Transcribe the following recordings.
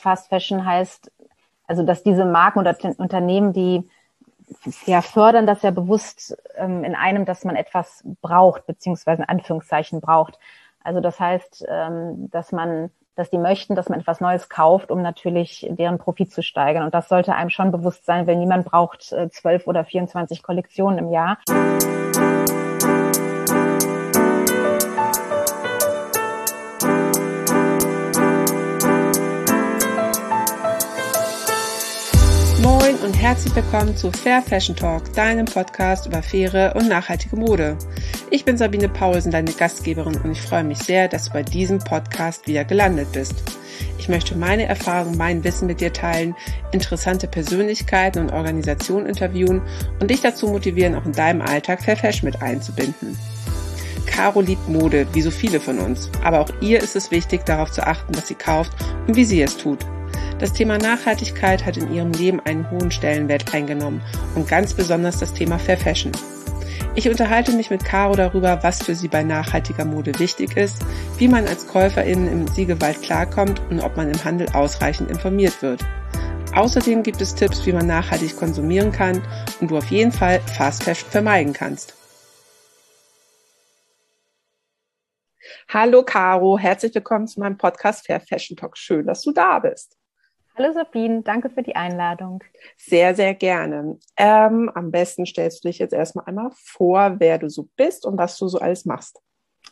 Fast Fashion heißt, also dass diese Marken oder Unternehmen, die ja fördern das ja bewusst in einem, dass man etwas braucht, beziehungsweise in Anführungszeichen braucht. Also das heißt, dass die möchten, dass man etwas Neues kauft, um natürlich deren Profit zu steigern. Und das sollte einem schon bewusst sein, weil niemand braucht 12 oder 24 Kollektionen im Jahr. Moin und herzlich willkommen zu Fair Fashion Talk, deinem Podcast über faire und nachhaltige Mode. Ich bin Sabine Paulsen, deine Gastgeberin, und ich freue mich sehr, dass du bei diesem Podcast wieder gelandet bist. Ich möchte meine Erfahrungen, mein Wissen mit dir teilen, interessante Persönlichkeiten und Organisationen interviewen und dich dazu motivieren, auch in deinem Alltag Fair Fashion mit einzubinden. Caro liebt Mode, wie so viele von uns, aber auch ihr ist es wichtig, darauf zu achten, was sie kauft und wie sie es tut. Das Thema Nachhaltigkeit hat in ihrem Leben einen hohen Stellenwert eingenommen und ganz besonders das Thema Fair Fashion. Ich unterhalte mich mit Caro darüber, was für sie bei nachhaltiger Mode wichtig ist, wie man als Käuferin im Siegewald klarkommt und ob man im Handel ausreichend informiert wird. Außerdem gibt es Tipps, wie man nachhaltig konsumieren kann und du auf jeden Fall Fast Fashion vermeiden kannst. Hallo Caro, herzlich willkommen zu meinem Podcast Fair Fashion Talk. Schön, dass du da bist. Hallo Sabine, danke für die Einladung. Sehr, sehr gerne. Am besten stellst du dich jetzt erstmal einmal vor, wer du so bist und was du so alles machst.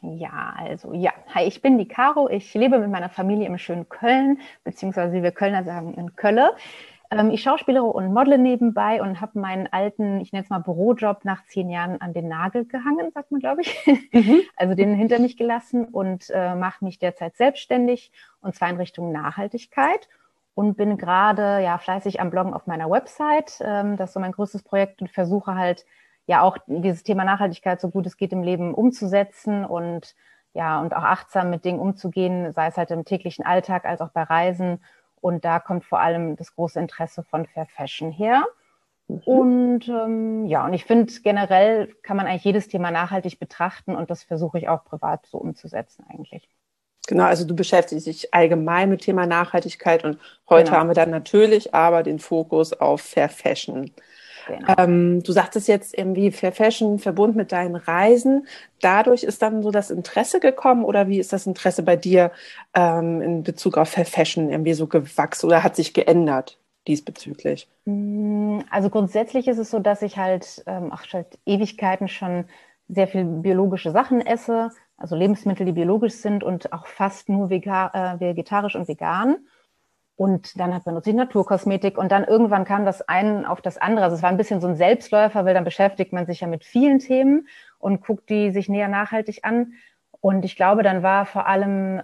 Hi, ich bin die Caro. Ich lebe mit meiner Familie im schönen Köln, beziehungsweise wie wir Kölner sagen, in Kölle. Ich schauspielere und modele nebenbei und habe meinen alten, ich nenne es mal Bürojob, nach 10 Jahren an den Nagel gehangen, sagt man, glaube ich. Also den hinter mich gelassen und mache mich derzeit selbstständig, und zwar in Richtung Nachhaltigkeit. Und bin gerade fleißig am Bloggen auf meiner Website. Das ist so mein größtes Projekt, und versuche halt auch dieses Thema Nachhaltigkeit so gut es geht im Leben umzusetzen und auch achtsam mit Dingen umzugehen, sei es halt im täglichen Alltag als auch bei Reisen. Und da kommt vor allem das große Interesse von Fair Fashion her. Und und ich finde, generell kann man eigentlich jedes Thema nachhaltig betrachten, und das versuche ich auch privat so umzusetzen eigentlich. Genau, also du beschäftigst dich allgemein mit Thema Nachhaltigkeit, und heute haben wir dann natürlich aber den Fokus auf Fair Fashion. Genau. Du sagtest jetzt irgendwie Fair Fashion verbunden mit deinen Reisen. Dadurch ist dann so das Interesse gekommen, oder wie ist das Interesse bei dir in Bezug auf Fair Fashion irgendwie so gewachsen oder hat sich geändert diesbezüglich? Also grundsätzlich ist es so, dass ich halt seit Ewigkeiten schon sehr viel biologische Sachen esse, also Lebensmittel, die biologisch sind und auch fast nur vegetarisch und vegan. Und dann benutze ich Naturkosmetik, und dann irgendwann kam das eine auf das andere. Also es war ein bisschen so ein Selbstläufer, weil dann beschäftigt man sich ja mit vielen Themen und guckt die sich näher nachhaltig an. Und ich glaube, dann war vor allem,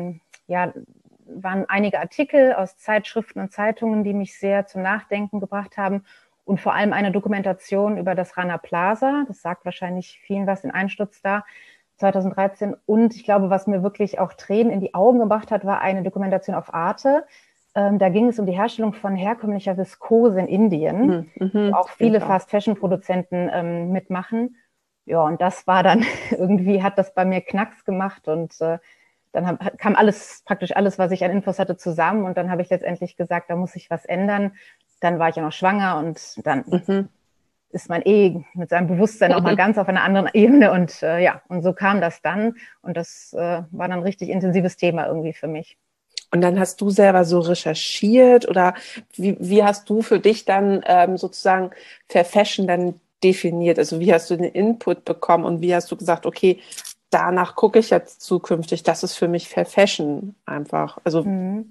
waren einige Artikel aus Zeitschriften und Zeitungen, die mich sehr zum Nachdenken gebracht haben. Und vor allem eine Dokumentation über das Rana Plaza. Das sagt wahrscheinlich vielen was, den Einsturz da 2013. Und ich glaube, was mir wirklich auch Tränen in die Augen gebracht hat, war eine Dokumentation auf Arte. Da ging es um die Herstellung von herkömmlicher Viskose in Indien, wo auch viele Fast-Fashion-Produzenten mitmachen. Ja, und das war dann irgendwie, hat das bei mir Knacks gemacht, und dann kam praktisch alles, was ich an Infos hatte, zusammen, und dann habe ich letztendlich gesagt, da muss sich was ändern. Dann war ich ja noch schwanger, und dann ist man mit seinem Bewusstsein nochmal ganz auf einer anderen Ebene, und und so kam das dann, und das war dann ein richtig intensives Thema irgendwie für mich. Und dann hast du selber so recherchiert, oder wie hast du für dich dann sozusagen Fair Fashion dann definiert? Also wie hast du den Input bekommen und wie hast du gesagt, okay, danach gucke ich jetzt zukünftig, das ist für mich Fair Fashion einfach. Also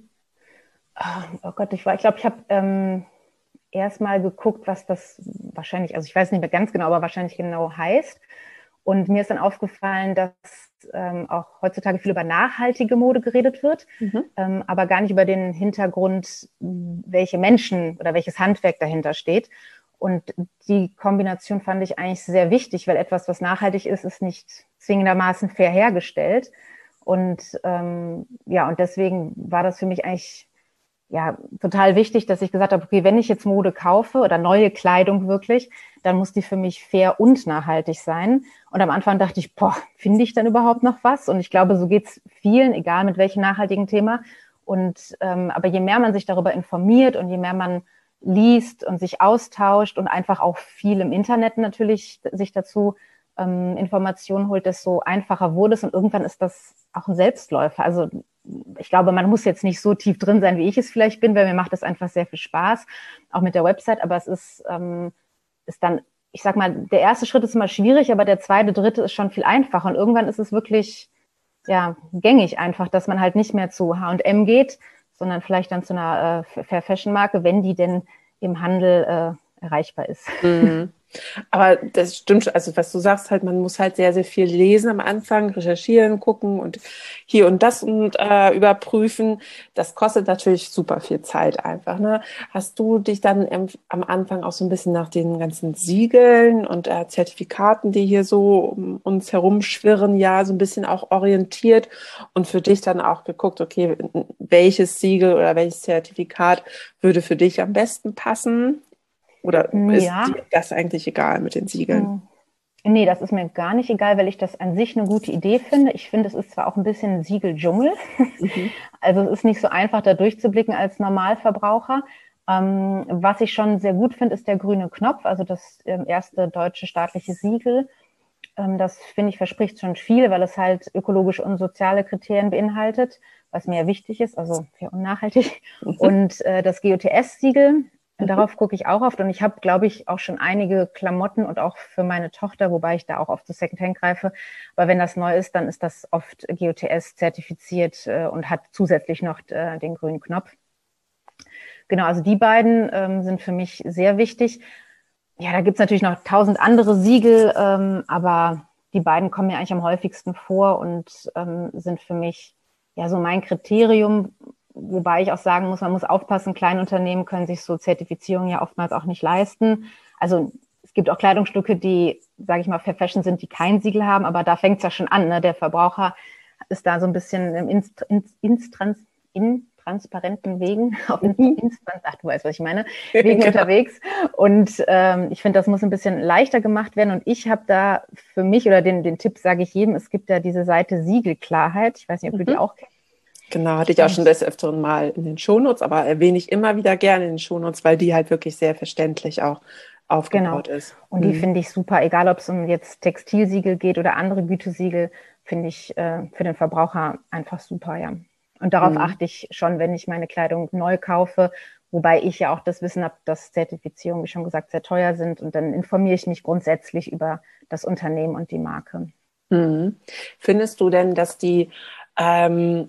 Oh Gott, ich glaube, ich habe erst mal geguckt, was das wahrscheinlich, also ich weiß nicht mehr ganz genau, aber wahrscheinlich genau heißt. Und mir ist dann aufgefallen, dass auch heutzutage viel über nachhaltige Mode geredet wird, aber gar nicht über den Hintergrund, welche Menschen oder welches Handwerk dahinter steht. Und die Kombination fand ich eigentlich sehr wichtig, weil etwas, was nachhaltig ist, ist nicht zwingendermaßen fair hergestellt. Und und deswegen war das für mich eigentlich total wichtig, dass ich gesagt habe, okay, wenn ich jetzt Mode kaufe oder neue Kleidung wirklich, dann muss die für mich fair und nachhaltig sein. Und am Anfang dachte ich, finde ich dann überhaupt noch was? Und ich glaube, so geht's vielen, egal mit welchem nachhaltigen Thema. Aber je mehr man sich darüber informiert und je mehr man liest und sich austauscht und einfach auch viel im Internet natürlich sich dazu Informationen holt, desto einfacher wurde es. Und irgendwann ist das auch ein Selbstläufer. Also ich glaube, man muss jetzt nicht so tief drin sein, wie ich es vielleicht bin, weil mir macht das einfach sehr viel Spaß, auch mit der Website. Aber es ist dann, ich sag mal, der erste Schritt ist immer schwierig, aber der zweite, dritte ist schon viel einfacher. Und irgendwann ist es wirklich gängig einfach, dass man halt nicht mehr zu H&M geht, sondern vielleicht dann zu einer Fair Fashion Marke, wenn die denn im Handel erreichbar ist. Mhm. Aber das stimmt schon, also was du sagst, halt, man muss halt sehr, sehr viel lesen am Anfang, recherchieren, gucken und hier und das und überprüfen. Das kostet natürlich super viel Zeit einfach, ne? Hast du dich dann am Anfang auch so ein bisschen nach den ganzen Siegeln und Zertifikaten, die hier so um uns herumschwirren, ja, so ein bisschen auch orientiert und für dich dann auch geguckt, okay, welches Siegel oder welches Zertifikat würde für dich am besten passen? Oder ist Ja. dir das eigentlich egal mit den Siegeln? Nee, das ist mir gar nicht egal, weil ich das an sich eine gute Idee finde. Ich finde, es ist zwar auch ein bisschen ein Siegeldschungel. Mhm. Also es ist nicht so einfach, da durchzublicken als Normalverbraucher. Was ich schon sehr gut finde, ist der grüne Knopf, also das erste deutsche staatliche Siegel. Das, finde ich, verspricht schon viel, weil es halt ökologische und soziale Kriterien beinhaltet, was mir ja wichtig ist, also fair und nachhaltig. Mhm. Und das GOTS-Siegel, Mhm. darauf gucke ich auch oft. Und ich habe, glaube ich, auch schon einige Klamotten und auch für meine Tochter, wobei ich da auch oft zu Secondhand greife. Aber wenn das neu ist, dann ist das oft GOTS zertifiziert und hat zusätzlich noch den grünen Knopf. Genau, also die beiden sind für mich sehr wichtig. Ja, da gibt's natürlich noch 1000 andere Siegel, aber die beiden kommen mir eigentlich am häufigsten vor und sind für mich ja so mein Kriterium, wobei ich auch sagen muss, man muss aufpassen, Kleinunternehmen können sich so Zertifizierungen ja oftmals auch nicht leisten. Also es gibt auch Kleidungsstücke, die, sage ich mal, Fair Fashion sind, die kein Siegel haben, aber da fängt's ja schon an. Ne? Der Verbraucher ist da so ein bisschen in transparenten Wegen, auf Mhm. ach, du weißt, was ich meine, Wegen Genau. unterwegs. Und ich finde, das muss ein bisschen leichter gemacht werden. Und ich habe da für mich, oder den Tipp sage ich jedem, es gibt ja diese Seite Siegelklarheit. Ich weiß nicht, ob du die Mhm. auch kennst. Genau, hatte ich auch schon Und des Öfteren mal in den Shownotes, aber erwähne ich immer wieder gerne in den Shownotes, weil die halt wirklich sehr verständlich auch genau. aufgebaut ist. Und die Mhm. finde ich super, egal ob es um jetzt Textilsiegel geht oder andere Gütesiegel, finde ich für den Verbraucher einfach super, ja. Und darauf Mhm. achte ich schon, wenn ich meine Kleidung neu kaufe, wobei ich ja auch das Wissen habe, dass Zertifizierungen, wie schon gesagt, sehr teuer sind. Und dann informiere ich mich grundsätzlich über das Unternehmen und die Marke. Mhm. Findest du denn, dass die ähm,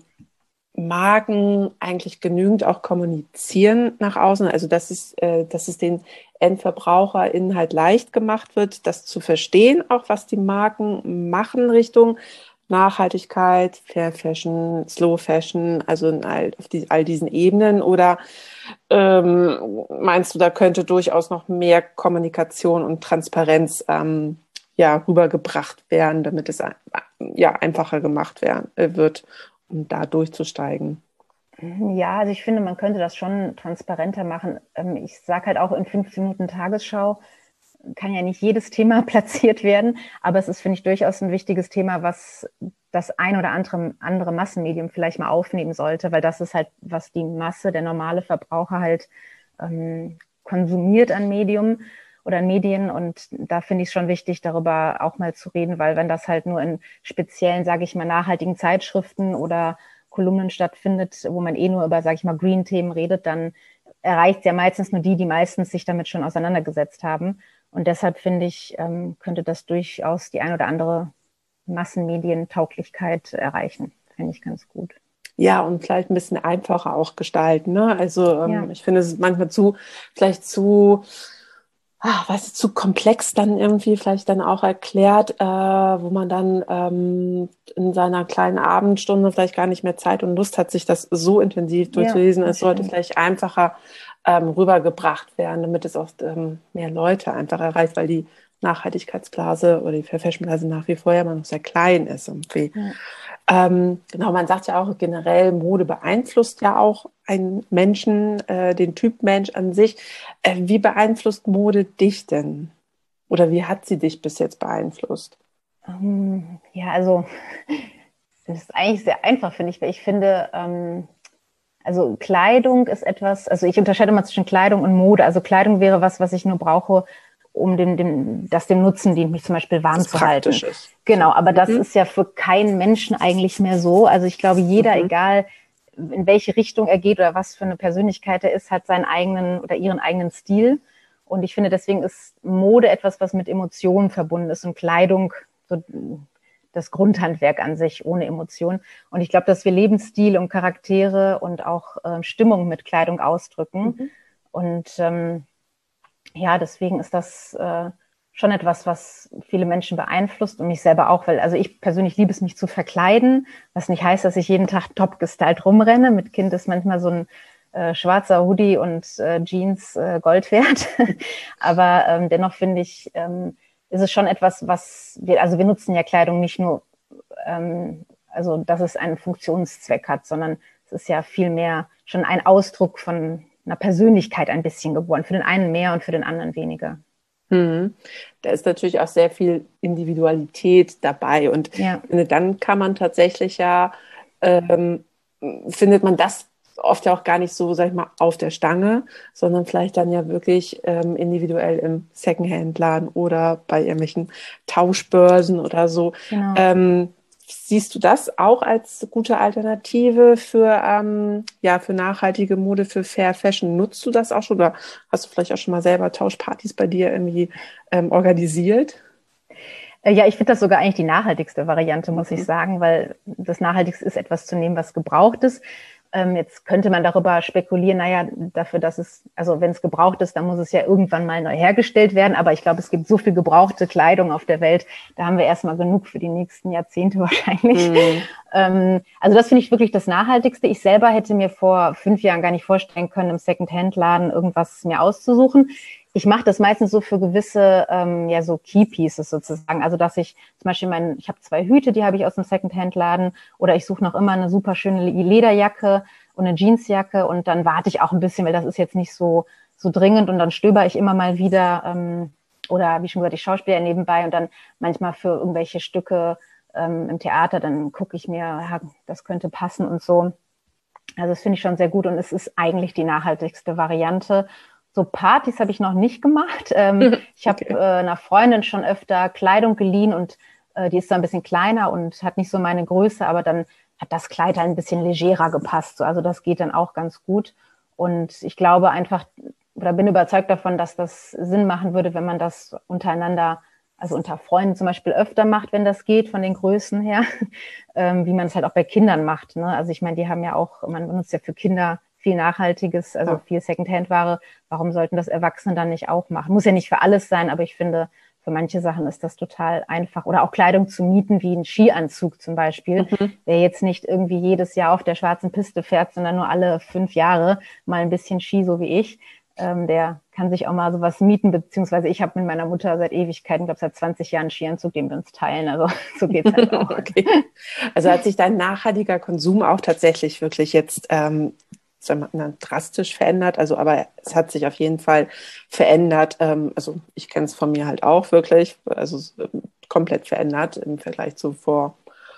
Marken eigentlich genügend auch kommunizieren nach außen, also dass es den EndverbraucherInnen halt leicht gemacht wird, das zu verstehen, auch was die Marken machen Richtung Nachhaltigkeit, Fair Fashion, Slow Fashion, also in all diesen Ebenen? Oder meinst du, da könnte durchaus noch mehr Kommunikation und Transparenz ja, rübergebracht werden, damit es ja, einfacher gemacht wird, um da durchzusteigen? Ja, also ich finde, man könnte das schon transparenter machen. Ich sage halt auch in 15 Minuten Tagesschau kann ja nicht jedes Thema platziert werden, aber es ist, finde ich, durchaus ein wichtiges Thema, was das ein oder andere Massenmedium vielleicht mal aufnehmen sollte, weil das ist halt, was die Masse, der normale Verbraucher halt konsumiert an Medium oder an Medien. Und da finde ich es schon wichtig, darüber auch mal zu reden, weil wenn das halt nur in speziellen, sage ich mal, nachhaltigen Zeitschriften oder Kolumnen stattfindet, wo man eh nur über, sage ich mal, Green-Themen redet, dann erreicht ja meistens nur die, die meistens sich damit schon auseinandergesetzt haben. Und deshalb finde ich, könnte das durchaus die ein oder andere Massenmedientauglichkeit erreichen. Finde ich ganz gut. Ja, und vielleicht ein bisschen einfacher auch gestalten, ne? Also Ja, ich finde, es ist manchmal vielleicht zu komplex dann irgendwie vielleicht dann auch erklärt, wo man dann in seiner kleinen Abendstunde vielleicht gar nicht mehr Zeit und Lust hat, sich das so intensiv ja, durchzulesen. Es das sollte stimmt. vielleicht einfacher rübergebracht werden, damit es auch mehr Leute einfach erreicht, weil die Nachhaltigkeitsblase oder die Fair Fashion Blase nach wie vor ja immer noch sehr klein ist irgendwie. Ja. Genau, man sagt ja auch generell, Mode beeinflusst ja auch einen Menschen, den Typ Mensch an sich. Wie beeinflusst Mode dich denn? Oder wie hat sie dich bis jetzt beeinflusst? Ja, also das ist eigentlich sehr einfach, finde ich, weil ich finde, Also Kleidung ist etwas, also ich unterscheide mal zwischen Kleidung und Mode. Also Kleidung wäre was ich nur brauche, um das dem Nutzen dient, mich zum Beispiel warm zu halten. Ist. Genau, aber das ist ja für keinen Menschen eigentlich mehr so. Also ich glaube, jeder, egal in welche Richtung er geht oder was für eine Persönlichkeit er ist, hat seinen eigenen oder ihren eigenen Stil. Und ich finde, deswegen ist Mode etwas, was mit Emotionen verbunden ist und Kleidung so das Grundhandwerk an sich ohne Emotion. Und ich glaube, dass wir Lebensstil und Charaktere und auch Stimmung mit Kleidung ausdrücken. Und ja, deswegen ist das schon etwas, was viele Menschen beeinflusst und mich selber auch, weil also ich persönlich liebe es, mich zu verkleiden, was nicht heißt, dass ich jeden Tag top gestylt rumrenne. Mit Kind ist manchmal so ein schwarzer Hoodie und Jeans Gold wert. Aber dennoch finde ich, ist es schon etwas, wir nutzen ja Kleidung nicht nur, also dass es einen Funktionszweck hat, sondern es ist ja vielmehr schon ein Ausdruck von einer Persönlichkeit ein bisschen geworden. Für den einen mehr und für den anderen weniger. Da ist natürlich auch sehr viel Individualität dabei. Und dann kann man tatsächlich findet man das oft ja auch gar nicht so, sag ich mal, auf der Stange, sondern vielleicht dann ja wirklich individuell im Secondhand-Laden oder bei irgendwelchen Tauschbörsen oder so. Genau. Siehst du das auch als gute Alternative für nachhaltige Mode, für Fair Fashion? Nutzt du das auch schon oder hast du vielleicht auch schon mal selber Tauschpartys bei dir irgendwie organisiert? Ja, ich finde das sogar eigentlich die nachhaltigste Variante, muss ich sagen, weil das Nachhaltigste ist, etwas zu nehmen, was gebraucht ist. Jetzt könnte man darüber spekulieren, wenn es gebraucht ist, dann muss es ja irgendwann mal neu hergestellt werden. Aber ich glaube, es gibt so viel gebrauchte Kleidung auf der Welt, da haben wir erstmal genug für die nächsten Jahrzehnte wahrscheinlich. Also das finde ich wirklich das Nachhaltigste. Ich selber hätte mir vor 5 Jahren gar nicht vorstellen können, im Second-Hand-Laden irgendwas mir auszusuchen. Ich mache das meistens so für gewisse, so Key-Pieces sozusagen. Also dass ich zum Beispiel ich habe 2 Hüte, die habe ich aus dem Second-Hand-Laden, oder ich suche noch immer eine super schöne Lederjacke und eine Jeansjacke und dann warte ich auch ein bisschen, weil das ist jetzt nicht so dringend und dann stöber ich immer mal wieder oder wie schon gesagt, ich schauspiele ja nebenbei und dann manchmal für irgendwelche Stücke im Theater, dann gucke ich mir, das könnte passen und so. Also das finde ich schon sehr gut und es ist eigentlich die nachhaltigste Variante. So Partys habe ich noch nicht gemacht. Ich habe einer Freundin schon öfter Kleidung geliehen und die ist so ein bisschen kleiner und hat nicht so meine Größe, aber dann hat das Kleid halt ein bisschen legerer gepasst. So. Also das geht dann auch ganz gut. Und ich glaube einfach, oder bin überzeugt davon, dass das Sinn machen würde, wenn man das untereinander, also unter Freunden zum Beispiel öfter macht, wenn das geht, von den Größen her, wie man es halt auch bei Kindern macht. Ne? Also ich meine, die haben ja auch, man benutzt ja für Kinder viel Nachhaltiges, also viel Secondhand-Ware. Warum sollten das Erwachsene dann nicht auch machen? Muss ja nicht für alles sein, aber ich finde, für manche Sachen ist das total einfach. Oder auch Kleidung zu mieten, wie ein Skianzug zum Beispiel. Wer jetzt nicht irgendwie jedes Jahr auf der schwarzen Piste fährt, sondern nur alle 5 Jahre mal ein bisschen Ski, so wie ich, der kann sich auch mal sowas mieten, beziehungsweise ich habe mit meiner Mutter seit Ewigkeiten, ich glaube seit 20 Jahren einen Skianzug, den wir uns teilen. Also so geht's halt auch. Okay. Also hat sich dein nachhaltiger Konsum auch tatsächlich wirklich jetzt drastisch verändert, aber es hat sich auf jeden Fall verändert. Also ich kenne es von mir halt auch wirklich, komplett verändert im Vergleich zu vor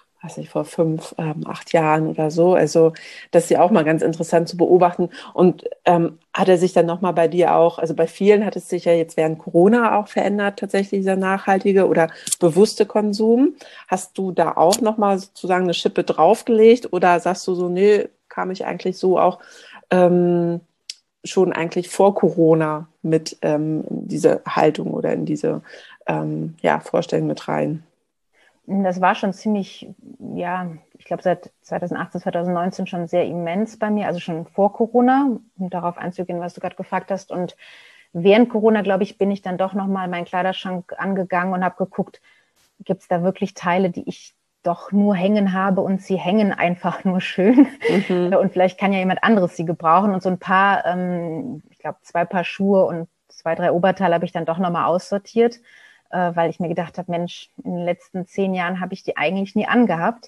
5, 8 Jahren oder so. Also das ist ja auch mal ganz interessant zu beobachten. Und hat er sich dann nochmal bei dir auch, also bei vielen hat es sich ja jetzt während Corona auch verändert, tatsächlich dieser nachhaltige oder bewusste Konsum. Hast du da auch nochmal sozusagen eine Schippe draufgelegt oder sagst du so, nee, kam ich eigentlich so auch schon eigentlich vor Corona mit diese Haltung oder in diese Vorstellung mit rein? Das war schon ziemlich, ich glaube seit 2018, 2019 schon sehr immens bei mir, also schon vor Corona, um darauf einzugehen, was du gerade gefragt hast. Und während Corona, glaube ich, bin ich dann doch nochmal meinen Kleiderschrank angegangen und habe geguckt, gibt es da wirklich Teile, die ich doch nur hängen habe und sie hängen einfach nur schön. Und vielleicht kann ja jemand anderes sie gebrauchen. Und so ein paar, ich glaube 2 Paar Schuhe und 2, 3 Oberteile habe ich dann doch nochmal aussortiert, weil ich mir gedacht habe, Mensch, in den letzten 10 Jahren habe ich die eigentlich nie angehabt.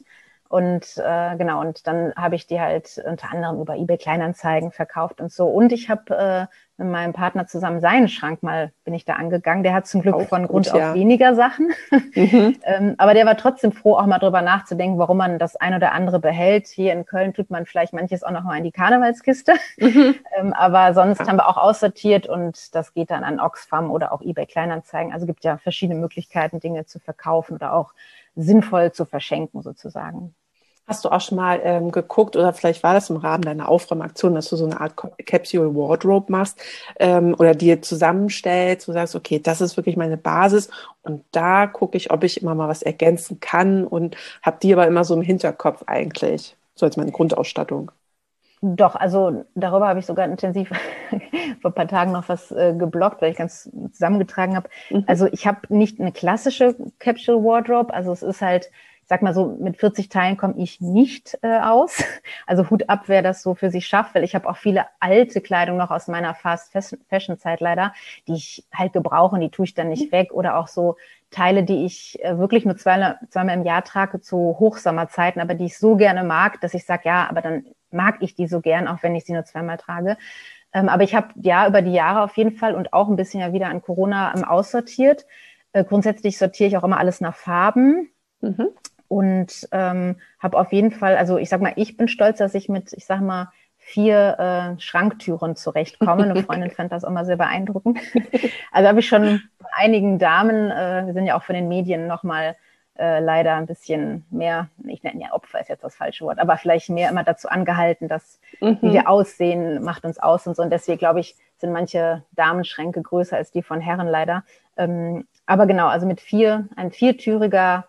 Und genau, und dann habe ich die halt unter anderem über eBay Kleinanzeigen verkauft und so. Und ich habe mit meinem Partner zusammen seinen Schrank bin ich da angegangen. Der hat zum Glück Auch von gut, Grund ja. auf weniger Sachen. Mhm. Aber der war trotzdem froh, auch mal drüber nachzudenken, warum man das ein oder andere behält. Hier in Köln tut man vielleicht manches auch noch mal in die Karnevalskiste. Mhm. Aber sonst Ja. haben wir auch aussortiert und das geht dann an Oxfam oder auch eBay Kleinanzeigen. Also gibt ja verschiedene Möglichkeiten, Dinge zu verkaufen oder auch sinnvoll zu verschenken sozusagen. Hast du auch schon mal geguckt oder vielleicht war das im Rahmen deiner Aufräumaktion, dass du so eine Art Capsule Wardrobe machst oder dir zusammenstellst, wo du sagst, okay, das ist wirklich meine Basis und da gucke ich, ob ich immer mal was ergänzen kann und habe die aber immer so im Hinterkopf eigentlich, so als meine Grundausstattung. Doch, also darüber habe ich sogar intensiv vor ein paar Tagen noch was gebloggt, weil ich ganz zusammengetragen habe. Mhm. Also ich habe nicht eine klassische Capsule Wardrobe, also es ist halt, ich sag mal so, mit 40 Teilen komme ich nicht aus. Also Hut ab, wer das so für sich schafft, weil ich habe auch viele alte Kleidung noch aus meiner Fast Fashion Zeit leider, die ich halt gebrauche und die tue ich dann nicht weg oder auch so Teile, die ich wirklich nur zweimal im Jahr trage zu Hochsommerzeiten, aber die ich so gerne mag, dass ich sage, ja, aber dann mag ich die so gern, auch wenn ich sie nur zweimal trage. Aber ich habe ja über die Jahre auf jeden Fall und auch ein bisschen ja wieder an Corona aussortiert. Grundsätzlich sortiere ich auch immer alles nach Farben Mhm. und habe auf jeden Fall, also ich sag mal, ich bin stolz, dass ich mit, ich sag mal, 4 Schranktüren zurechtkomme. Eine Freundin fand das auch mal sehr beeindruckend. Also habe ich schon von einigen Damen, wir sind ja auch von den Medien nochmal leider ein bisschen mehr, ich nenne ja Opfer, ist jetzt das falsche Wort, aber vielleicht mehr immer dazu angehalten, dass wie Mhm. wir aussehen, macht uns aus und so. Und deswegen, glaube ich, sind manche Damenschränke größer als die von Herren leider. Aber genau, also mit ein viertüriger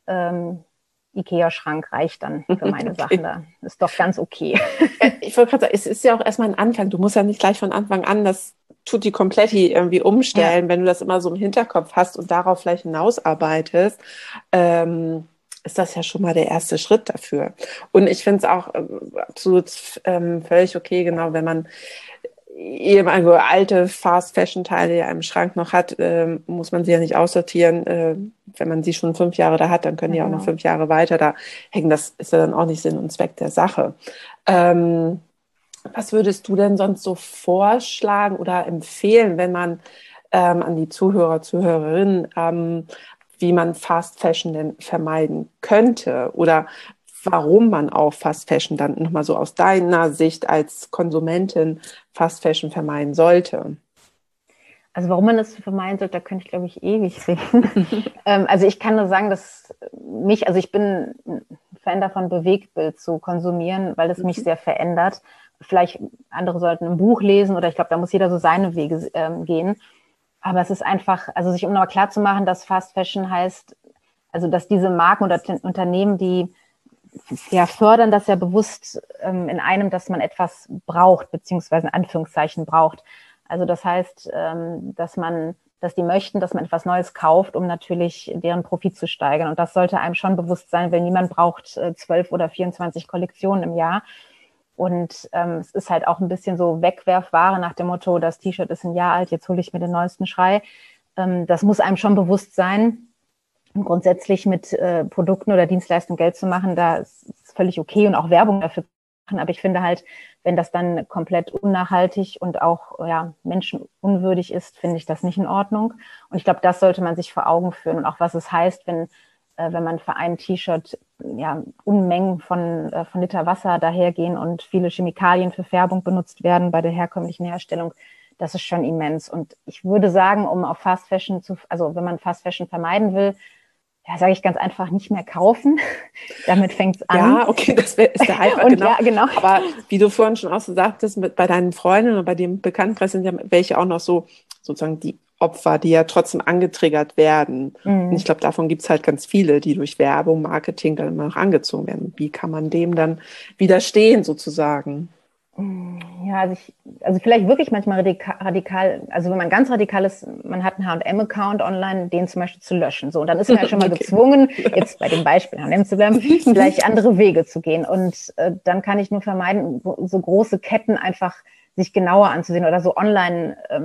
IKEA-Schrank reicht dann für meine Sachen. Okay. Da ist doch ganz okay. Ich wollte gerade sagen, es ist ja auch erstmal ein Anfang. Du musst ja nicht gleich von Anfang an das Tutti Kompletti irgendwie Ja. umstellen, wenn du das immer so im Hinterkopf hast und darauf vielleicht hinausarbeitest. Ist das ja schon mal der erste Schritt dafür. Und ich finde es auch absolut völlig okay, genau, wenn man eben also alte Fast-Fashion-Teile ja im Schrank noch hat, muss man sie ja nicht aussortieren. Wenn man sie schon 5 Jahre da hat, dann können Ja, die auch noch genau. 5 Jahre weiter da hängen. Das ist ja dann auch nicht Sinn und Zweck der Sache. Ähm, Was würdest du denn sonst so vorschlagen oder empfehlen, wenn man an die Zuhörer, Zuhörerinnen, wie man Fast Fashion denn vermeiden könnte oder warum man auch Fast Fashion dann nochmal so aus deiner Sicht als Konsumentin Fast Fashion vermeiden sollte? Also warum man das vermeiden sollte, da könnte ich, glaube ich, ewig reden. Also ich kann nur sagen, dass also ich bin ein Fan davon, Bewegtbild zu konsumieren, weil es mich sehr verändert. Vielleicht andere sollten ein Buch lesen oder ich glaube, da muss jeder so seine Wege gehen. Aber es ist einfach, also sich um nochmal klar zu machen, dass Fast Fashion heißt, also dass diese Marken oder Unternehmen, die ja fördern das ja bewusst in einem, dass man etwas braucht, beziehungsweise in Anführungszeichen braucht. Also das heißt, dass die möchten, dass man etwas Neues kauft, um natürlich deren Profit zu steigern. Und das sollte einem schon bewusst sein, weil niemand braucht 12 oder 24 Kollektionen im Jahr. Und es ist halt auch ein bisschen so Wegwerfware nach dem Motto, das T-Shirt ist ein Jahr alt, jetzt hole ich mir den neuesten Schrei. Das muss einem schon bewusst sein. Und grundsätzlich mit Produkten oder Dienstleistungen Geld zu machen, da ist völlig okay und auch Werbung dafür zu machen. Aber ich finde halt, wenn das dann komplett unnachhaltig und auch ja, menschenunwürdig ist, finde ich das nicht in Ordnung. Und ich glaube, das sollte man sich vor Augen führen und auch was es heißt, wenn man für ein T-Shirt ja, Unmengen von Liter Wasser dahergehen und viele Chemikalien für Färbung benutzt werden bei der herkömmlichen Herstellung. Das ist schon immens. Und ich würde sagen, um auf Fast Fashion also wenn man Fast Fashion vermeiden will, ja, sage ich ganz einfach, nicht mehr kaufen. Damit fängt es an. Ja, okay, ist der einfach, Und genau. ja, genau. Aber wie du vorhin schon auch so sagtest, bei deinen Freunden oder bei dem Bekanntenkreis sind ja welche auch noch so sozusagen die Opfer, die ja trotzdem angetriggert werden. Und ich glaube, davon gibt es halt ganz viele, die durch Werbung, Marketing dann immer noch angezogen werden. Wie kann man dem dann widerstehen sozusagen? Ja, also vielleicht wirklich manchmal radikal, also wenn man ganz radikal ist, man hat einen H&M-Account online, den zum Beispiel zu löschen. So, und dann ist man ja schon mal Okay. gezwungen, jetzt bei dem Beispiel H&M zu bleiben, vielleicht andere Wege zu gehen. Und dann kann ich nur vermeiden, so große Ketten einfach sich genauer anzusehen oder so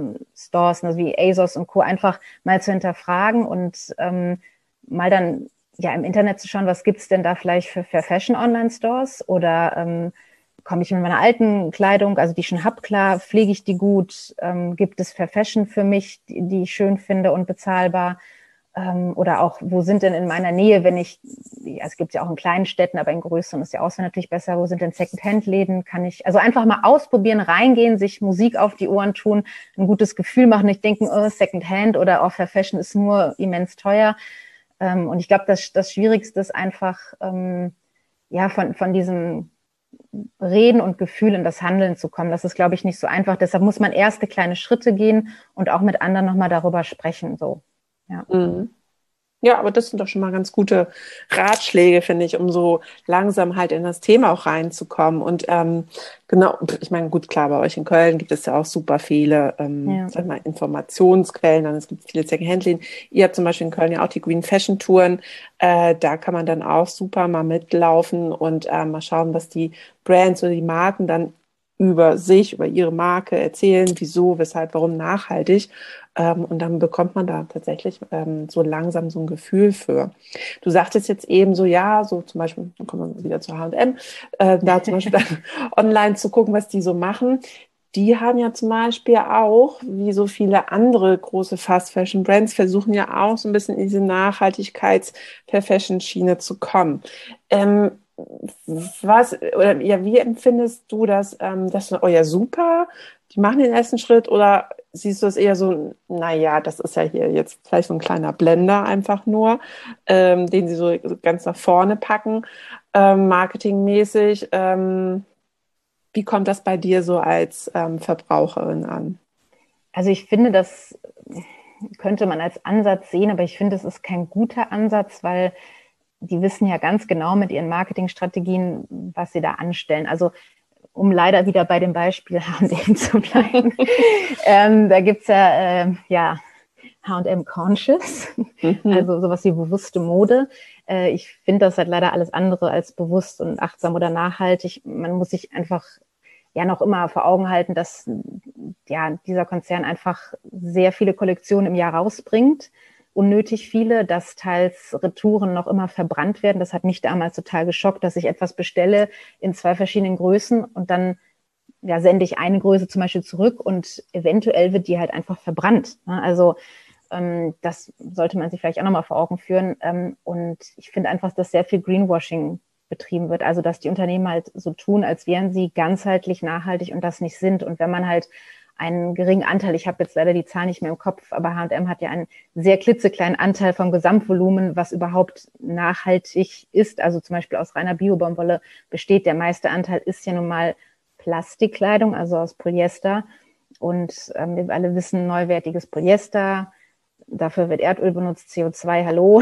Online-Stores, also wie ASOS und Co. einfach mal zu hinterfragen und mal dann ja, im Internet zu schauen, was gibt es denn da vielleicht für Fair Fashion Online-Stores oder komme ich mit meiner alten Kleidung, also die ich schon habe, klar, pflege ich die gut, gibt es Fair Fashion für mich, die ich schön finde und bezahlbar, oder auch, wo sind denn in meiner Nähe, wenn ich, ja, es gibt ja auch in kleinen Städten, aber in größeren ist ja Auswahl natürlich besser, wo sind denn Second-Hand-Läden, kann ich, also einfach mal ausprobieren, reingehen, sich Musik auf die Ohren tun, ein gutes Gefühl machen, nicht denken, oh, Second-Hand oder oh, Fair Fashion ist nur immens teuer. Und ich glaube, das Schwierigste ist einfach, ja, von diesem Reden und Gefühl in das Handeln zu kommen. Das ist, glaube ich, nicht so einfach. Deshalb muss man erste kleine Schritte gehen und auch mit anderen nochmal darüber sprechen, so. Ja. Mhm. Ja, aber das sind doch schon mal ganz gute Ratschläge, finde ich, um so langsam halt in das Thema auch reinzukommen. Und genau, ich meine, gut, klar, bei euch in Köln gibt es ja auch super viele sag mal, Informationsquellen, dann es gibt viele Secondhand-Läden. Ihr habt zum Beispiel in Köln ja auch die Green Fashion Touren. Da kann man dann auch super mal mitlaufen und mal schauen, was die Brands oder die Marken dann über sich, über ihre Marke erzählen, wieso, weshalb, warum nachhaltig. Und dann bekommt man da tatsächlich so langsam so ein Gefühl für. Du sagtest jetzt eben so, ja, so zum Beispiel, dann kommen wir wieder zu H&M, da zum Beispiel dann online zu gucken, was die so machen. Die haben ja zum Beispiel auch, wie so viele andere große Fast-Fashion-Brands, versuchen ja auch so ein bisschen in diese Nachhaltigkeits-Fair-Fashion-Schiene zu kommen. Oder ja, wie empfindest du das? Das ist, oh ja, super, die machen den ersten Schritt, oder siehst du es eher so, naja, das ist ja hier jetzt vielleicht so ein kleiner Blender einfach nur, den sie so ganz nach vorne packen, marketingmäßig. Wie kommt das bei dir so als Verbraucherin an? Also ich finde, das könnte man als Ansatz sehen, aber ich finde, es ist kein guter Ansatz, weil die wissen ja ganz genau mit ihren Marketingstrategien, was sie da anstellen. Also um leider wieder bei dem Beispiel H&M zu bleiben, da gibt's ja H&M Conscious, also sowas wie bewusste Mode. Ich finde das halt leider alles andere als bewusst und achtsam oder nachhaltig. Man muss sich einfach ja noch immer vor Augen halten, dass ja dieser Konzern einfach sehr viele Kollektionen im Jahr rausbringt, unnötig viele, dass teils Retouren noch immer verbrannt werden. Das hat mich damals total geschockt, dass ich etwas bestelle in 2 verschiedenen Größen und dann ja, sende ich eine Größe zum Beispiel zurück und eventuell wird die halt einfach verbrannt. Also das sollte man sich vielleicht auch nochmal vor Augen führen. Und ich finde einfach, dass sehr viel Greenwashing betrieben wird. Also dass die Unternehmen halt so tun, als wären sie ganzheitlich nachhaltig und das nicht sind. Und wenn man halt einen geringen Anteil, ich habe jetzt leider die Zahl nicht mehr im Kopf, aber H&M hat ja einen sehr klitzekleinen Anteil vom Gesamtvolumen, was überhaupt nachhaltig ist. Also zum Beispiel aus reiner Bio-Baumwolle besteht. Der meiste Anteil ist ja nun mal Plastikkleidung, also aus Polyester. Und wir alle wissen, neuwertiges Polyester, dafür wird Erdöl benutzt, CO2, hallo.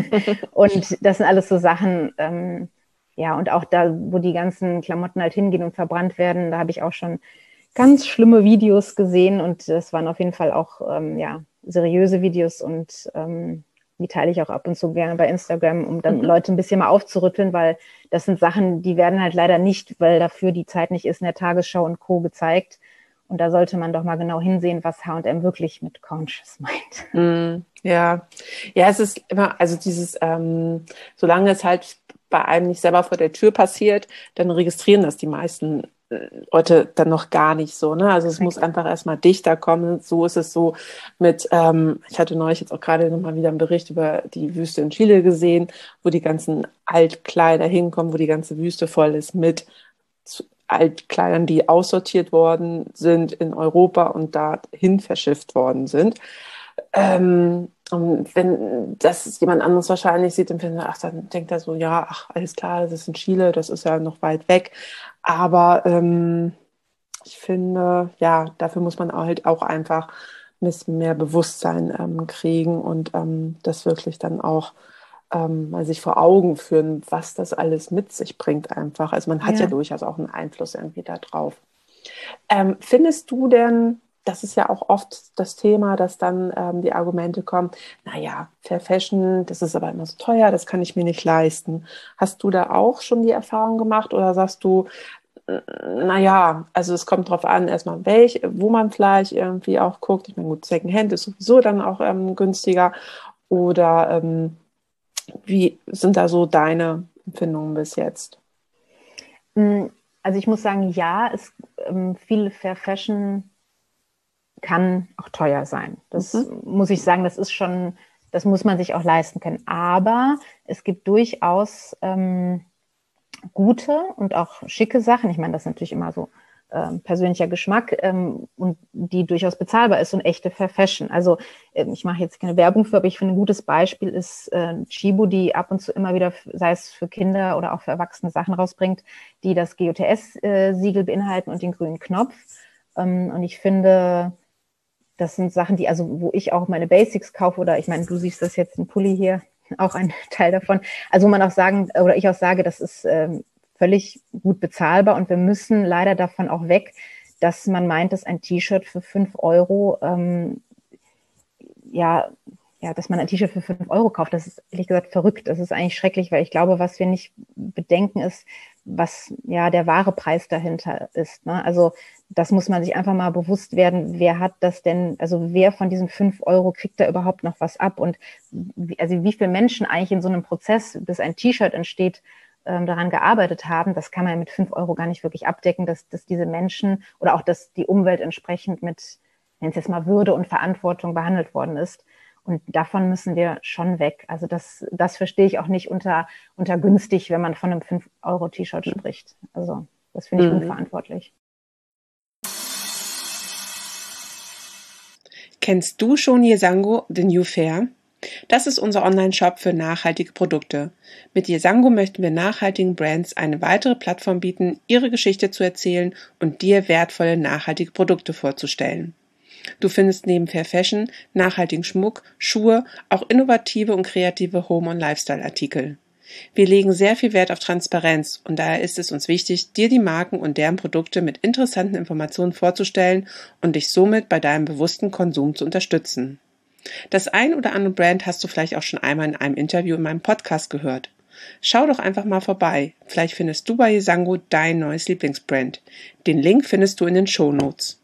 Und das sind alles so Sachen, ja, und auch da, wo die ganzen Klamotten halt hingehen und verbrannt werden, da habe ich auch schon ganz schlimme Videos gesehen und das waren auf jeden Fall auch ja, seriöse Videos und die teile ich auch ab und zu gerne bei Instagram, um dann Leute ein bisschen mal aufzurütteln, weil das sind Sachen, die werden halt leider nicht, weil dafür die Zeit nicht ist, in der Tagesschau und Co. gezeigt. Und da sollte man doch mal genau hinsehen, was H&M wirklich mit Conscious meint. Ja, ja, es ist immer, also dieses, solange es halt bei einem nicht selber vor der Tür passiert, dann registrieren das die meisten Leute dann noch gar nicht so, ne? Also es muss einfach erstmal dichter kommen. So ist es so mit, ich hatte neulich jetzt auch gerade nochmal wieder einen Bericht über die Wüste in Chile gesehen, wo die ganzen Altkleider hinkommen, wo die ganze Wüste voll ist mit Altkleidern, die aussortiert worden sind in Europa und dahin verschifft worden sind. Und wenn das jemand anderes wahrscheinlich sieht, dann denkt er so, ja, ach, alles klar, das ist in Chile, das ist ja noch weit weg. Aber ich finde, ja, dafür muss man halt auch einfach ein bisschen mehr Bewusstsein kriegen und das wirklich dann auch mal sich vor Augen führen, was das alles mit sich bringt einfach. Also man hat ja durchaus auch einen Einfluss irgendwie da drauf. Findest du denn, das ist ja auch oft das Thema, dass dann die Argumente kommen, naja, Fair Fashion, das ist aber immer so teuer, das kann ich mir nicht leisten. Hast du da auch schon die Erfahrung gemacht oder sagst du, naja, also es kommt drauf an, erstmal wo man vielleicht irgendwie auch guckt. Ich meine, gut, Secondhand ist sowieso dann auch günstiger oder Wie sind da so deine Empfindungen bis jetzt? Also ich muss sagen, ja, viel Fair Fashion kann auch teuer sein. Das muss ich sagen, das muss man sich auch leisten können. Aber es gibt durchaus gute und auch schicke Sachen. Ich meine, das ist natürlich immer so persönlicher Geschmack und die durchaus bezahlbar ist und echte Fair Fashion. Also ich mache jetzt keine Werbung für, aber ich finde, ein gutes Beispiel ist Chibo, die ab und zu immer wieder, sei es für Kinder oder auch für Erwachsene, Sachen rausbringt, die das GOTS-Siegel beinhalten und den grünen Knopf. Und ich finde, das sind Sachen, wo ich auch meine Basics kaufe, oder ich meine, du siehst das jetzt im Pulli hier, auch ein Teil davon. Also wo man auch sagen, oder ich auch sage, das ist völlig gut bezahlbar und wir müssen leider davon auch weg, dass man meint, dass ein T-Shirt für 5 Euro, dass man ein T-Shirt für 5 Euro kauft. Das ist ehrlich gesagt verrückt. Das ist eigentlich schrecklich, weil ich glaube, was wir nicht bedenken ist, was ja der wahre Preis dahinter ist. Ne? Also das muss man sich einfach mal bewusst werden, wer hat das denn, also wer von diesen 5 Euro kriegt da überhaupt noch was ab und wie viele Menschen eigentlich in so einem Prozess, bis ein T-Shirt entsteht, daran gearbeitet haben, das kann man mit 5 Euro gar nicht wirklich abdecken, dass diese Menschen oder auch, dass die Umwelt entsprechend mit, nennen es jetzt mal, Würde und Verantwortung behandelt worden ist. Und davon müssen wir schon weg. Also das verstehe ich auch nicht unter günstig, wenn man von einem 5-Euro-T-Shirt spricht. Also das finde ich unverantwortlich. Kennst du schon Yesango, The New Fair? Das ist unser Online-Shop für nachhaltige Produkte. Mit Yesango möchten wir nachhaltigen Brands eine weitere Plattform bieten, ihre Geschichte zu erzählen und dir wertvolle nachhaltige Produkte vorzustellen. Du findest neben Fair Fashion, nachhaltigen Schmuck, Schuhe, auch innovative und kreative Home- und Lifestyle-Artikel. Wir legen sehr viel Wert auf Transparenz und daher ist es uns wichtig, dir die Marken und deren Produkte mit interessanten Informationen vorzustellen und dich somit bei deinem bewussten Konsum zu unterstützen. Das ein oder andere Brand hast du vielleicht auch schon einmal in einem Interview in meinem Podcast gehört. Schau doch einfach mal vorbei. Vielleicht findest du bei Yesango dein neues Lieblingsbrand. Den Link findest du in den Shownotes.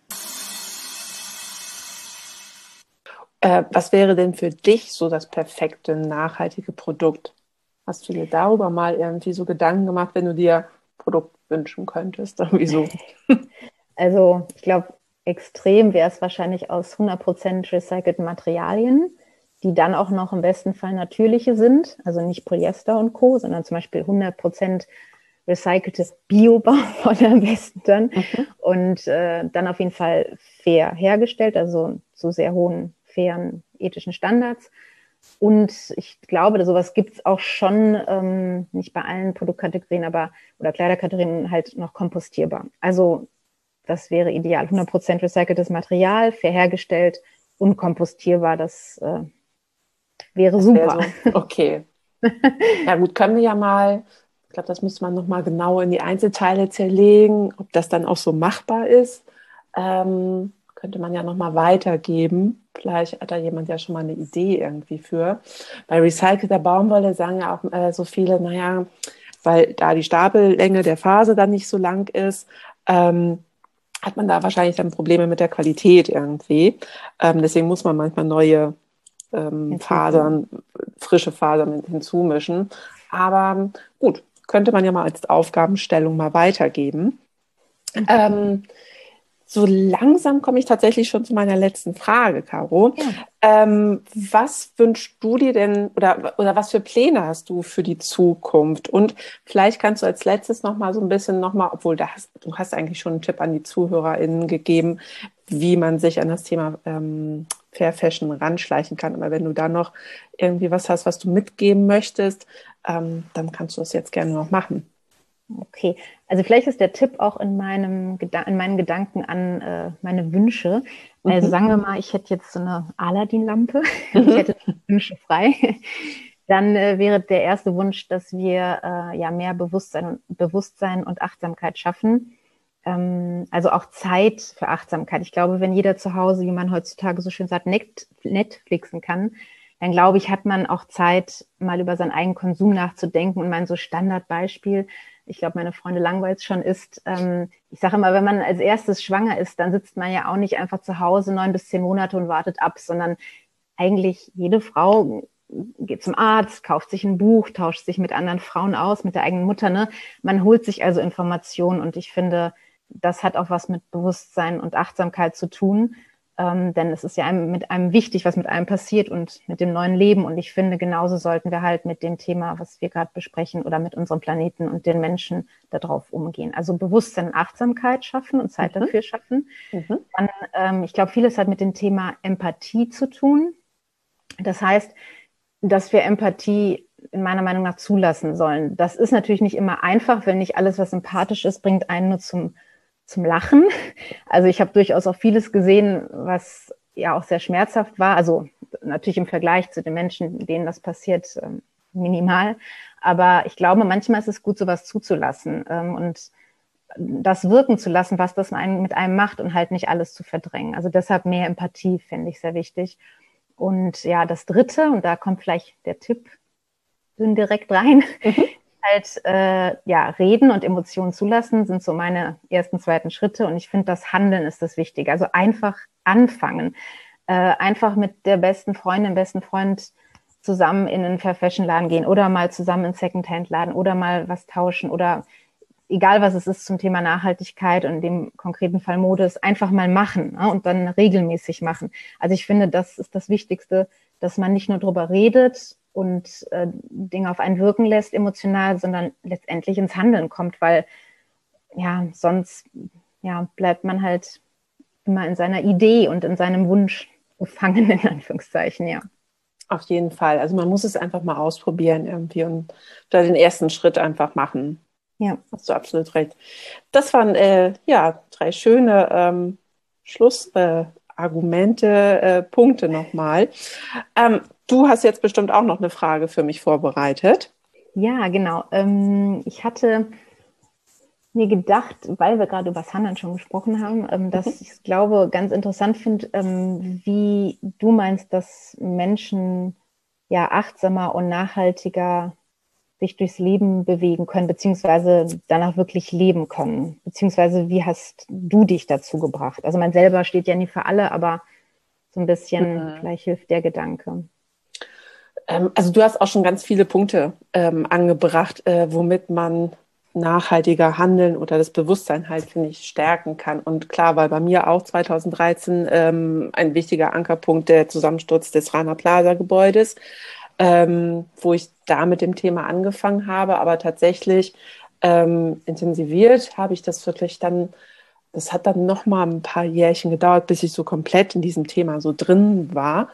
Was wäre denn für dich so das perfekte, nachhaltige Produkt? Hast du dir darüber mal irgendwie so Gedanken gemacht, wenn du dir ein Produkt wünschen könntest? Irgendwie so. Also ich glaube, extrem wäre es wahrscheinlich aus 100% recycelten Materialien, die dann auch noch im besten Fall natürliche sind, also nicht Polyester und Co., sondern zum Beispiel 100% recycelte Bio-Baumwolle am besten dann und dann auf jeden Fall fair hergestellt, also zu sehr hohen, fairen, ethischen Standards. Und ich glaube, sowas gibt es auch schon, nicht bei allen Produktkategorien, oder Kleiderkategorien halt noch kompostierbar. Also das wäre ideal. 100% recyceltes Material, fair hergestellt, unkompostierbar, das wäre super. So, okay. Ja gut, können wir ja mal, ich glaube, das müsste man nochmal genau in die Einzelteile zerlegen, ob das dann auch so machbar ist. Könnte man ja nochmal weitergeben. Vielleicht hat da jemand ja schon mal eine Idee irgendwie für. Bei recycelter Baumwolle sagen ja auch so viele, naja, weil da die Stapellänge der Faser dann nicht so lang ist, hat man da wahrscheinlich dann Probleme mit der Qualität irgendwie. Deswegen muss man manchmal neue Fasern, frische Fasern hinzumischen. Aber gut, könnte man ja mal als Aufgabenstellung mal weitergeben. So langsam komme ich tatsächlich schon zu meiner letzten Frage, Caro. Ja. Was wünschst du dir denn oder was für Pläne hast du für die Zukunft? Und vielleicht kannst du als letztes noch mal so ein bisschen obwohl du hast eigentlich schon einen Tipp an die ZuhörerInnen gegeben, wie man sich an das Thema Fair Fashion ranschleichen kann. Aber wenn du da noch irgendwie was hast, was du mitgeben möchtest, dann kannst du das jetzt gerne noch machen. Okay, also vielleicht ist der Tipp auch in meinen Gedanken an meine Wünsche. Also sagen wir mal, ich hätte jetzt so eine Aladdin-Lampe, ich hätte Wünsche frei. Dann wäre der erste Wunsch, dass wir mehr Bewusstsein und Achtsamkeit schaffen. Also auch Zeit für Achtsamkeit. Ich glaube, wenn jeder zu Hause, wie man heutzutage so schön sagt, Netflixen kann, dann glaube ich, hat man auch Zeit, mal über seinen eigenen Konsum nachzudenken. Und mein so Standardbeispiel, ich glaube, meine Freunde langweilt es schon, ist, ich sage immer, wenn man als erstes schwanger ist, dann sitzt man ja auch nicht einfach zu Hause 9 bis 10 Monate und wartet ab, sondern eigentlich jede Frau geht zum Arzt, kauft sich ein Buch, tauscht sich mit anderen Frauen aus, mit der eigenen Mutter. Ne? Man holt sich also Informationen und ich finde, das hat auch was mit Bewusstsein und Achtsamkeit zu tun. Denn es ist ja mit einem wichtig, was mit einem passiert und mit dem neuen Leben. Und ich finde, genauso sollten wir halt mit dem Thema, was wir gerade besprechen, oder mit unserem Planeten und den Menschen darauf umgehen. Also Bewusstsein und Achtsamkeit schaffen und Zeit dafür schaffen. Dann, ich glaube, vieles hat mit dem Thema Empathie zu tun. Das heißt, dass wir Empathie in meiner Meinung nach zulassen sollen. Das ist natürlich nicht immer einfach, wenn nicht alles, was sympathisch ist, bringt einen nur zum Lachen. Also ich habe durchaus auch vieles gesehen, was ja auch sehr schmerzhaft war. Also natürlich im Vergleich zu den Menschen, denen das passiert, minimal. Aber ich glaube, manchmal ist es gut, sowas zuzulassen und das wirken zu lassen, was das mit einem macht und halt nicht alles zu verdrängen. Also deshalb mehr Empathie finde ich sehr wichtig. Und ja, das Dritte, und da kommt vielleicht der Tipp direkt rein, halt reden und Emotionen zulassen, sind so meine ersten, zweiten Schritte. Und ich finde, das Handeln ist das Wichtige. Also einfach anfangen. Einfach mit der besten Freundin, besten Freund zusammen in einen Fair-Fashion-Laden gehen oder mal zusammen in einen Second-Hand-Laden oder mal was tauschen oder egal, was es ist zum Thema Nachhaltigkeit und in dem konkreten Fall Mode, ist einfach mal machen, ne? Und dann regelmäßig machen. Also ich finde, das ist das Wichtigste, dass man nicht nur drüber redet und Dinge auf einen wirken lässt emotional, sondern letztendlich ins Handeln kommt, weil ja sonst bleibt man halt immer in seiner Idee und in seinem Wunsch gefangen, in Anführungszeichen, ja. Auf jeden Fall. Also man muss es einfach mal ausprobieren irgendwie und da den ersten Schritt einfach machen. Ja. Hast du absolut recht. Das waren 3 schöne Schlussargumente, Punkte nochmal. Du hast jetzt bestimmt auch noch eine Frage für mich vorbereitet. Ja, genau. Ich hatte mir gedacht, weil wir gerade über das Handeln schon gesprochen haben, dass ich es glaube, ganz interessant finde, wie du meinst, dass Menschen ja achtsamer und nachhaltiger sich durchs Leben bewegen können, beziehungsweise danach wirklich leben können. Beziehungsweise wie hast du dich dazu gebracht? Also man selber steht ja nie für alle, aber so ein bisschen vielleicht hilft der Gedanke. Also du hast auch schon ganz viele Punkte angebracht, womit man nachhaltiger handeln oder das Bewusstsein halt, finde ich, stärken kann. Und klar, weil bei mir auch 2013 ein wichtiger Ankerpunkt der Zusammensturz des Rana Plaza Gebäudes, wo ich da mit dem Thema angefangen habe, aber tatsächlich intensiviert habe ich das wirklich dann, das hat dann noch mal ein paar Jährchen gedauert, bis ich so komplett in diesem Thema so drin war.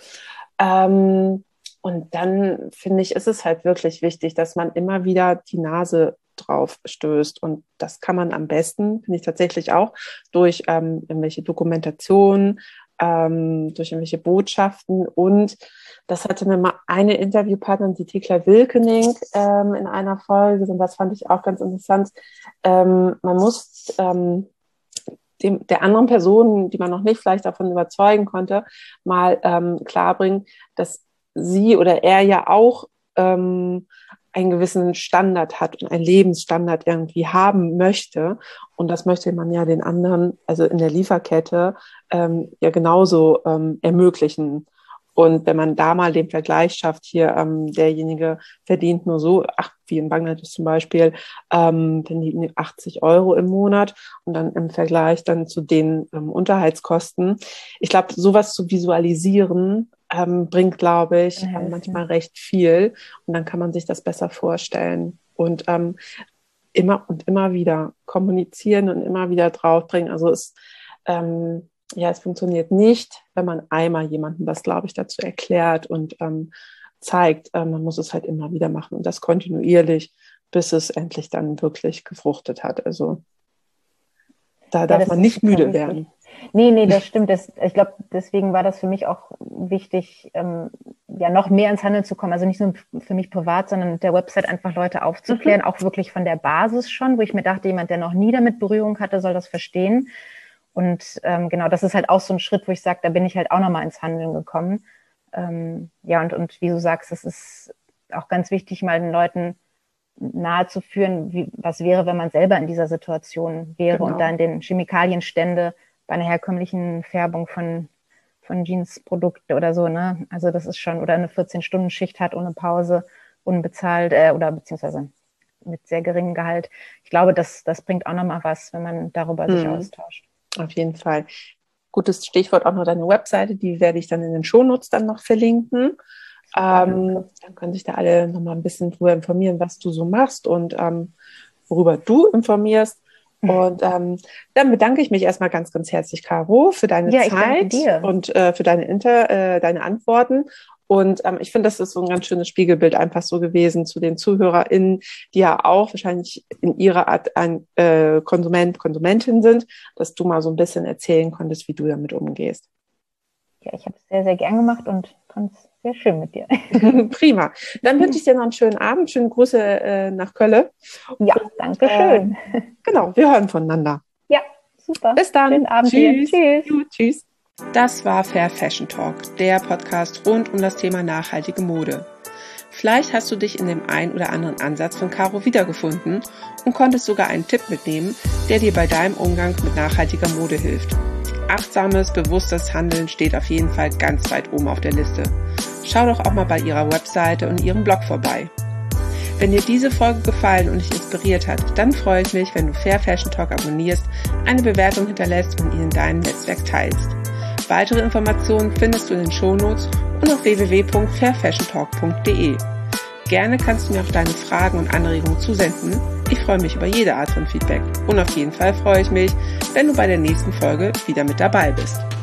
Und dann finde ich, ist es halt wirklich wichtig, dass man immer wieder die Nase drauf stößt. Und das kann man am besten, finde ich tatsächlich auch, durch irgendwelche Dokumentationen, durch irgendwelche Botschaften. Und das hatte mir mal eine Interviewpartnerin, die Thekla Wilkening, in einer Folge, und das fand ich auch ganz interessant. Man muss der anderen Person, die man noch nicht vielleicht davon überzeugen konnte, mal klarbringen, dass sie oder er ja auch einen gewissen Standard hat und einen Lebensstandard irgendwie haben möchte. Und das möchte man ja den anderen, also in der Lieferkette, ja genauso ermöglichen. Und wenn man da mal den Vergleich schafft, hier derjenige verdient nur so, wie in Bangladesch zum Beispiel, verdient 80 Euro im Monat und dann im Vergleich dann zu den Unterhaltskosten. Ich glaube, sowas zu visualisieren, bringt, glaube ich, manchmal recht viel. Und dann kann man sich das besser vorstellen. Und immer und immer wieder kommunizieren und immer wieder draufbringen. Also es funktioniert nicht, wenn man einmal jemandem das, glaube ich, dazu erklärt und zeigt. Man muss es halt immer wieder machen und das kontinuierlich, bis es endlich dann wirklich gefruchtet hat. Also da darf man nicht müde werden. Nee, das stimmt. Ich glaube, deswegen war das für mich auch wichtig, noch mehr ins Handeln zu kommen. Also nicht nur für mich privat, sondern mit der Website einfach Leute aufzuklären, auch wirklich von der Basis schon, wo ich mir dachte, jemand, der noch nie damit Berührung hatte, soll das verstehen. Und genau, das ist halt auch so ein Schritt, wo ich sage, da bin ich halt auch nochmal ins Handeln gekommen. Und wie du sagst, es ist auch ganz wichtig, mal den Leuten nahe zu führen, was wäre, wenn man selber in dieser Situation wäre und da in den Chemikalienstände bei einer herkömmlichen Färbung von von Jeansprodukte oder so, ne? Also das ist schon, oder eine 14-Stunden-Schicht hat ohne Pause, unbezahlt oder beziehungsweise mit sehr geringem Gehalt. Ich glaube, das bringt auch nochmal was, wenn man darüber sich austauscht. Auf jeden Fall. Gutes Stichwort auch noch deine Webseite, die werde ich dann in den Shownotes dann noch verlinken. Dann können sich da alle nochmal ein bisschen drüber informieren, was du so machst und worüber du informierst. Und dann bedanke ich mich erstmal ganz, ganz herzlich, Caro, für deine Zeit und für deine Antworten. Und ich finde, das ist so ein ganz schönes Spiegelbild einfach so gewesen zu den ZuhörerInnen, die ja auch wahrscheinlich in ihrer Art ein Konsumentin sind, dass du mal so ein bisschen erzählen konntest, wie du damit umgehst. Ja, ich habe es sehr, sehr gern gemacht und fand es sehr schön mit dir. Prima. Dann wünsche ich dir noch einen schönen Abend. Schöne Grüße nach Köln. Ja, danke schön. Genau, wir hören voneinander. Ja, super. Bis dann. Schönen Abend Tschüss. dir. Tschüss. Jo, tschüss. Das war Fair Fashion Talk, der Podcast rund um das Thema nachhaltige Mode. Vielleicht hast du dich in dem ein oder anderen Ansatz von Caro wiedergefunden und konntest sogar einen Tipp mitnehmen, der dir bei deinem Umgang mit nachhaltiger Mode hilft. Achtsames, bewusstes Handeln steht auf jeden Fall ganz weit oben auf der Liste. Schau doch auch mal bei ihrer Webseite und ihrem Blog vorbei. Wenn dir diese Folge gefallen und dich inspiriert hat, dann freue ich mich, wenn du Fair Fashion Talk abonnierst, eine Bewertung hinterlässt und ihn in deinem Netzwerk teilst. Weitere Informationen findest du in den Shownotes und auf www.fairfashiontalk.de. Gerne kannst du mir auch deine Fragen und Anregungen zusenden. Ich freue mich über jede Art von Feedback. Und auf jeden Fall freue ich mich, wenn du bei der nächsten Folge wieder mit dabei bist.